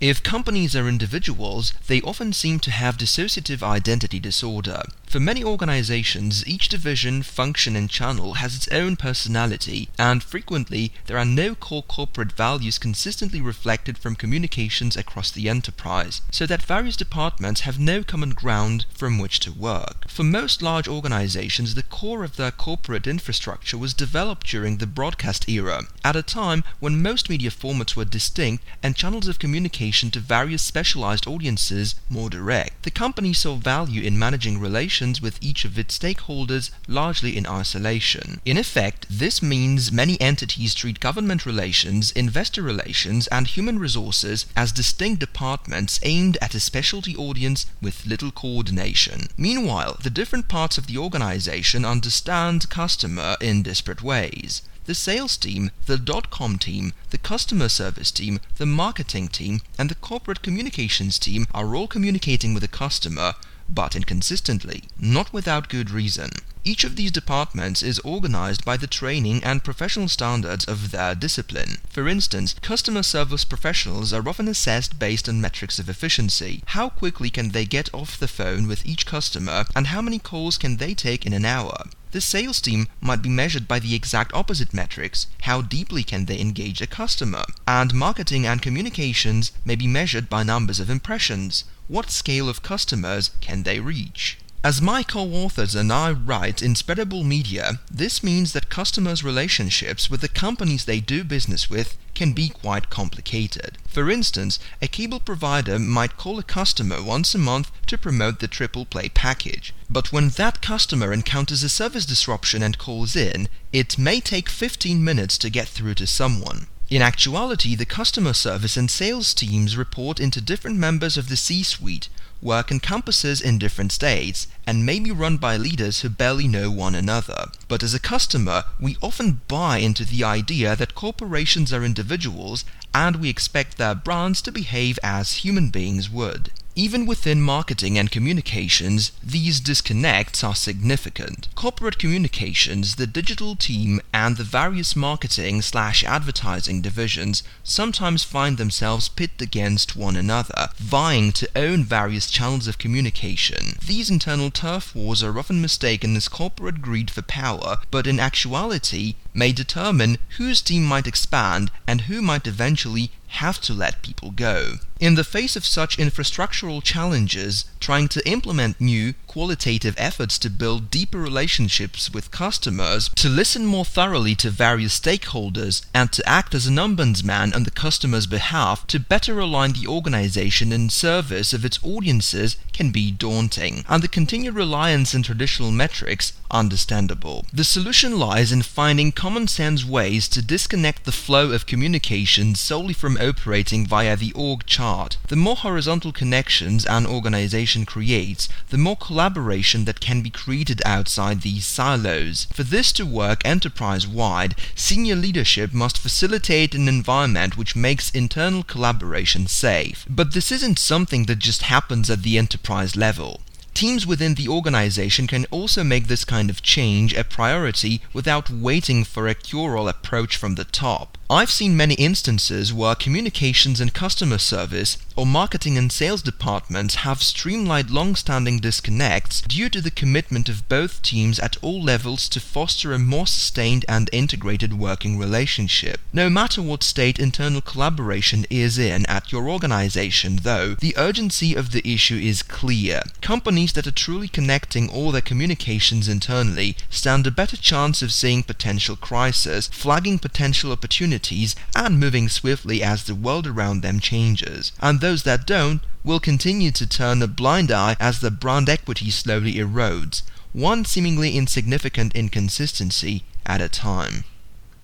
If companies are individuals, they often seem to have dissociative identity disorder. For many organizations, each division, function, and channel has its own personality, and frequently there are no core corporate values consistently reflected from communications across the enterprise, so that various departments have no common ground from which to work. For most large organizations, the core of their corporate infrastructure was developed during the broadcast era, at a time when most media formats were distinct and channels of communication to various specialized audiences more direct. The company saw value in managing relations with each of its stakeholders largely in isolation. In effect, this means many entities treat government relations, investor relations, and human resources as distinct departments aimed at a specialty audience with little coordination. Meanwhile, the different parts of the organization understand customer in disparate ways. The sales team, the .com team, the customer service team, the marketing team, and the corporate communications team are all communicating with the customer, but inconsistently, not without good reason. Each of these departments is organized by the training and professional standards of their discipline. For instance, customer service professionals are often assessed based on metrics of efficiency. How quickly can they get off the phone with each customer, and how many calls can they take in an hour? The sales team might be measured by the exact opposite metrics. How deeply can they engage a customer? And marketing and communications may be measured by numbers of impressions. What scale of customers can they reach? As my co-authors and I write in Spreadable Media, this means that customers' relationships with the companies they do business with can be quite complicated. For instance, a cable provider might call a customer once a month to promote the triple play package. But when that customer encounters a service disruption and calls in, it may take 15 minutes to get through to someone. In actuality, the customer service and sales teams report into different members of the C-suite. Work encompasses in different states and may be run by leaders who barely know one another. But as a customer, we often buy into the idea that corporations are individuals and we expect their brands to behave as human beings would. Even within marketing and communications, these disconnects are significant. Corporate communications, the digital team, and the various marketing/advertising divisions sometimes find themselves pitted against one another, vying to own various channels of communication. These internal turf wars are often mistaken as corporate greed for power, but in actuality may determine whose team might expand and who might eventually have to let people go. In the face of such infrastructural challenges, trying to implement new, qualitative efforts to build deeper relationships with customers, to listen more thoroughly to various stakeholders, and to act as an ombudsman on the customer's behalf to better align the organization in service of its audiences can be daunting, and the continued reliance on traditional metrics understandable. The solution lies in finding common-sense ways to disconnect the flow of communication solely from operating via the org chart. The more horizontal connections an organization creates, the more collaboration that can be created outside these silos. For this to work enterprise-wide, senior leadership must facilitate an environment which makes internal collaboration safe. But this isn't something that just happens at the enterprise level. Teams within the organization can also make this kind of change a priority without waiting for a cure-all approach from the top. I've seen many instances where communications and customer service or marketing and sales departments have streamlined long-standing disconnects due to the commitment of both teams at all levels to foster a more sustained and integrated working relationship. No matter what state internal collaboration is in at your organization, though, the urgency of the issue is clear. Companies that are truly connecting all their communications internally stand a better chance of seeing potential crises, flagging potential opportunities, and moving swiftly as the world around them changes. And those that don't will continue to turn a blind eye as the brand equity slowly erodes, one seemingly insignificant inconsistency at a time.